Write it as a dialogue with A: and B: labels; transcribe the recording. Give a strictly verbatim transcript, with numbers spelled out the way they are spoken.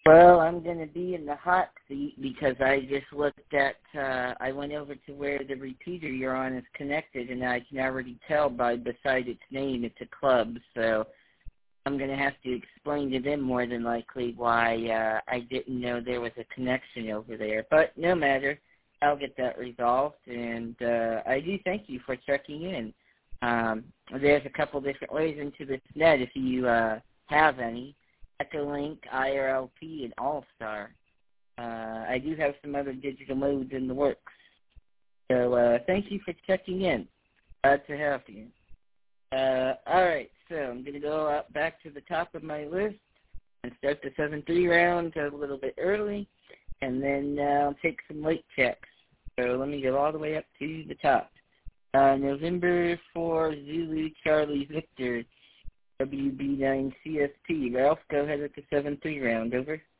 A: Well, I'm going to be in the hot seat because I just looked at, uh, I went over to where the repeater you're on is connected, and I can already tell by beside its name it's a club, so I'm going to have to explain to them more than likely why uh, I didn't know there was a connection over there. But no matter, I'll get that resolved, and uh, I do thank you for checking in. Um, there's a couple different ways into this net if you uh, have any. Echolink, I R L P, and All-Star. Uh, I do have some other digital modes in the works. So uh, thank you for checking in. Glad to have you. Uh, all right, so I'm going to go up back to the top of my list and start the seven three round a little bit early, and then uh, I'll take some late checks. So let me go all the way up to the top. Uh, November for Zulu Charlie Victor, W B nine C S P. Ralph, go ahead with the seven three round. Over.